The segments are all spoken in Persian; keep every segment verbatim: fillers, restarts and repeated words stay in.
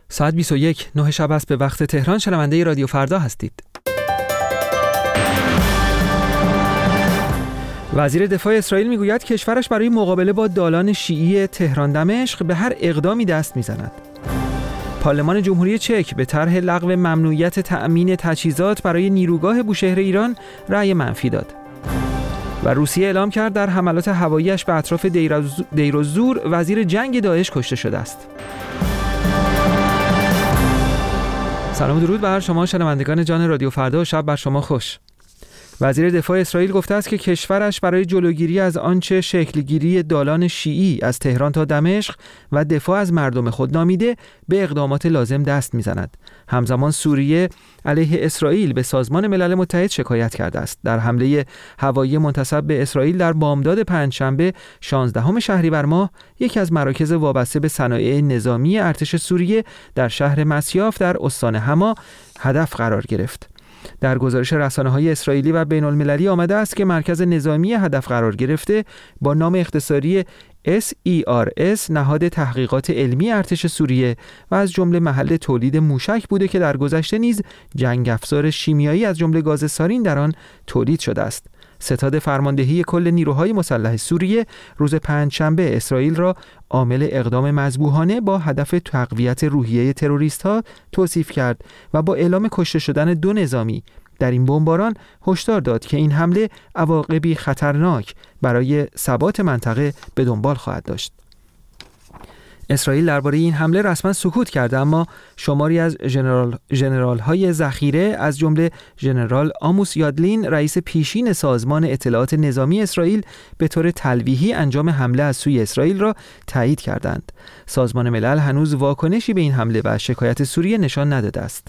ساعت بیست و یک نه شب است به وقت تهران. شنونده رادیو فردا هستید. وزیر دفاع اسرائیل میگوید کشورش برای مقابله با دالان شیعی تهران دمشق به هر اقدامی دست میزند. پارلمان جمهوری چک به طرح لغو ممنوعیت تأمین تجهیزات برای نیروگاه بوشهر ایران رأی منفی داد. و روسیه اعلام کرد در حملات هوایی‌اش به اطراف دیر الزور وزیر جنگ داعش کشته شده است. سلام و درود بر شما شنوندگان جان رادیو فردا و شب بر شما خوش. وزیر دفاع اسرائیل گفته است که کشورش برای جلوگیری از آنچه شکلگیری دالان شیعی از تهران تا دمشق و دفاع از مردم خود نامیده به اقدامات لازم دست میزند. همزمان سوریه علیه اسرائیل به سازمان ملل متحد شکایت کرده است. در حمله هوایی منتسب به اسرائیل در بامداد پنجشنبه شانزدهم شهریور ماه یکی از مراکز وابسته به صنایع نظامی ارتش سوریه در شهر مسیاف در استان حما هدف قرار گرفت. در گزارش رسانه‌های اسرائیلی و بین‌المللی آمده است که مرکز نظامی هدف قرار گرفته با نام اختصاری اس ای آر اس نهاد تحقیقات علمی ارتش سوریه و از جمله محل تولید موشک بوده که در گذشته نیز جنگ افزار شیمیایی از جمله گاز سارین در آن تولید شده است. ستاد فرماندهی کل نیروهای مسلح سوریه روز پنجشنبه اسرائیل را عامل اقدام مذبوحانه با هدف تقویت روحیه تروریست‌ها توصیف کرد و با اعلام کشته شدن دو نظامی در این بمباران هشدار داد که این حمله عواقبی خطرناک برای ثبات منطقه به دنبال خواهد داشت. اسرائیل درباره این حمله رسما سکوت کرده، اما شماری از ژنرال ژنرال‌های ذخیره از جمله ژنرال آموس یادلین رئیس پیشین سازمان اطلاعات نظامی اسرائیل به طور تلویحی انجام حمله از سوی اسرائیل را تایید کردند. سازمان ملل هنوز واکنشی به این حمله و شکایت سوریه نشان نداده است.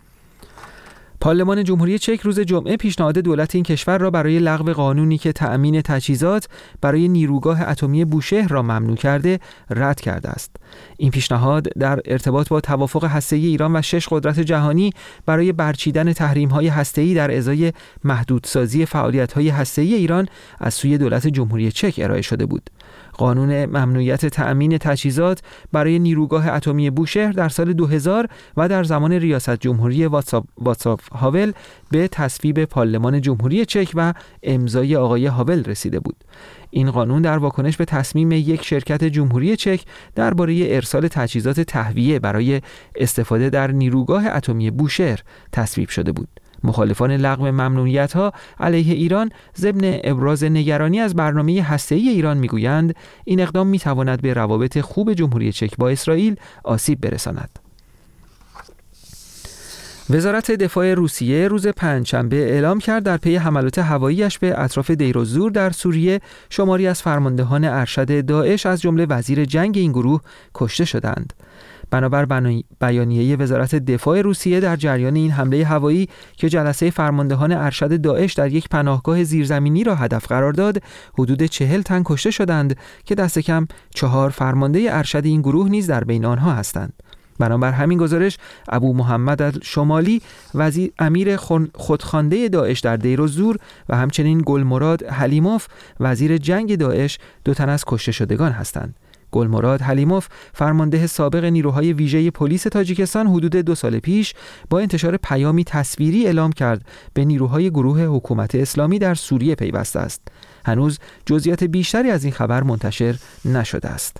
پارلمان جمهوری چک روز جمعه پیشنهاد دولت این کشور را برای لغو قانونی که تأمین تجهیزات برای نیروگاه اتمی بوشهر را ممنوع کرده رد کرده است. این پیشنهاد در ارتباط با توافق هسته‌ای ایران و شش قدرت جهانی برای برچیدن تحریم‌های هسته‌ای در ازای محدودسازی فعالیت‌های هسته‌ای ایران از سوی دولت جمهوری چک ارائه شده بود. قانون ممنوعیت تأمین تجهیزات برای نیروگاه اتمی بوشهر در سال دو هزار و در زمان ریاست جمهوری واتساو هاول به تصویب پارلمان جمهوری چک و امضای آقای هاول رسیده بود. این قانون در واکنش به تصمیم یک شرکت جمهوری چک درباره ارسال تجهیزات تهویه برای استفاده در نیروگاه اتمی بوشهر تصویب شده بود. مخالفان لغو ممنوعیت‌ها علیه ایران ضمن ابراز نگرانی از برنامه هسته‌ای ایران می‌گویند این اقدام می‌تواند به روابط خوب جمهوری چک با اسرائیل آسیب برساند. وزارت دفاع روسیه روز پنجشنبه اعلام کرد در پی حملات هوایی‌اش به اطراف دیر الزور در سوریه شماری از فرماندهان ارشد داعش از جمله وزیر جنگ این گروه کشته شدند. بنابر بیانیه وزارت دفاع روسیه در جریان این حمله هوایی که جلسه فرماندهان ارشد داعش در یک پناهگاه زیرزمینی را هدف قرار داد، حدود چهل تن کشته شدند که دست کم چهار فرمانده ارشد این گروه نیز در بین آنها هستند. بنابر همین گزارش ابو محمد الشمالی وزیر امیر خودخوانده داعش در دیر الزور و همچنین گلمراد حلیموف وزیر جنگ داعش دو تن از کشته شدگان هستند. گلمراد حلیموف فرمانده سابق نیروهای ویژه پلیس تاجیکستان حدود دو سال پیش با انتشار پیامی تصویری اعلام کرد به نیروهای گروه حکومت اسلامی در سوریه پیوسته است. هنوز جزئیات بیشتری از این خبر منتشر نشده است.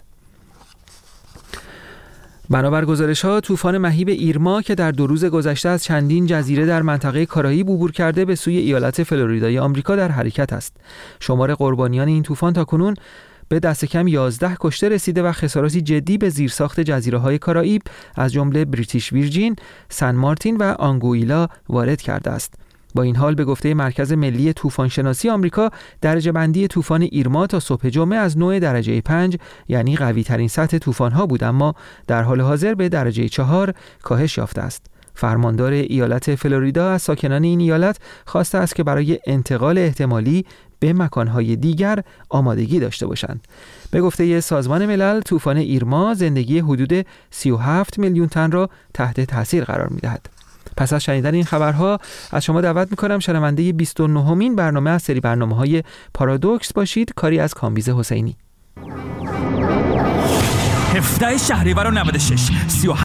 بنابر گزارش‌ها طوفان مهیب ایرما که در دو روز گذشته از چندین جزیره در منطقه کارائیب عبور کرده به سوی ایالت فلوریدای آمریکا در حرکت است. شمار قربانیان این طوفان تاکنون به دست کم یازده کشته رسیده و خساراتی جدی به زیرساخت جزیره‌های کارائیب از جمله بریتیش ویرجین، سن مارتین و آنگویلا وارد کرده است. با این حال به گفته مرکز ملی طوفان شناسی آمریکا درجه بندی طوفان ایرما تا صبح جمعه از نوع درجه پنج یعنی قوی ترین سطح طوفان‌ها بود، اما در حال حاضر به درجه چهار کاهش یافته است. فرماندار ایالت فلوریدا از ساکنان این ایالت خواسته است که برای انتقال احتمالی به مکانهای دیگر آمادگی داشته باشند. به گفته سازمان ملل طوفان ایرما زندگی حدود سی و هفت میلیون تن را تحت تاثیر قرار می‌دهد. پس از شنیدن این خبرها از شما دعوت می‌کنم شنونده بیست و نهمین برنامه از سری برنامه‌های پارادوکس باشید، کاری از کامبیز حسینی. هفده شهریور و نود و شش